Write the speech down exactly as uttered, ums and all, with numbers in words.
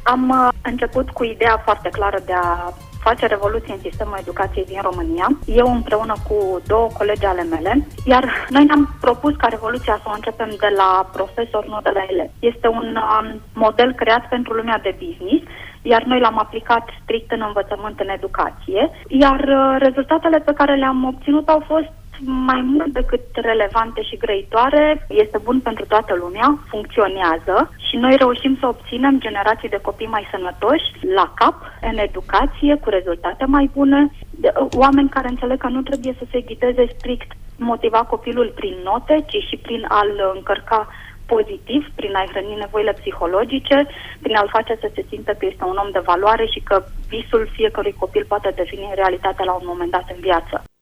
Am uh, început cu ideea foarte clară de a face revoluție în sistemul educației din România, eu împreună cu două colegi ale mele, iar noi ne-am propus ca revoluția să o începem de la profesor, nu de la elevi. Este un um, model creat pentru lumea de business, iar noi l-am aplicat strict în învățământ, în educație, iar uh, rezultatele pe care le-am obținut au fost mai mult decât relevante și grăitoare. Este bun pentru toată lumea, funcționează și noi reușim să obținem generații de copii mai sănătoși la cap, în educație, cu rezultate mai bune, oameni care înțeleg că nu trebuie să se ghideze strict motiva copilul prin note, ci și prin a-l încărca pozitiv, prin a-i hrăni nevoile psihologice, prin a-l face să se simtă că este un om de valoare și că visul fiecărui copil poate deveni realitate la un moment dat în viață.